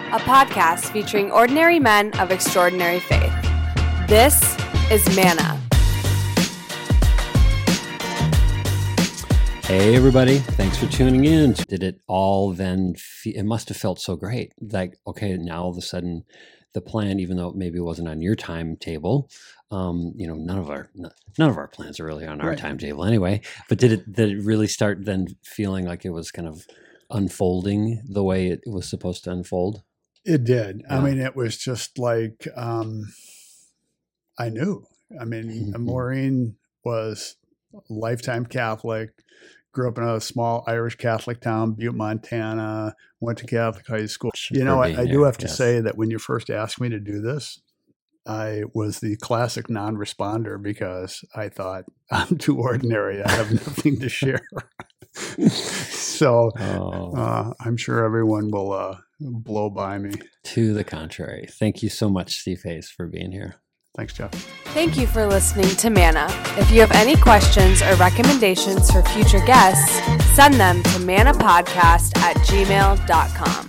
a podcast featuring ordinary men of extraordinary faith. This is Manna. Hey everybody, thanks for tuning in. Did it all then, it must have felt so great. Like, okay, now all of a sudden the plan, even though maybe it wasn't on your timetable, none of our plans are really on our timetable anyway, but did it really start then feeling like it was kind of unfolding the way it was supposed to unfold? It did. Yeah. I mean, it was just like, I knew. I mean, Maureen was a lifetime Catholic, grew up in a small Irish Catholic town, Butte, Montana, went to Catholic high school. I do have to say that when you first asked me to do this, I was the classic non-responder because I thought, I'm too ordinary. I have nothing to share. So I'm sure everyone will blow by me. To the contrary. Thank you so much, Steve Hayes, for being here. Thanks, Jeff. Thank you for listening to Manna. If you have any questions or recommendations for future guests, send them to mannapodcast@gmail.com.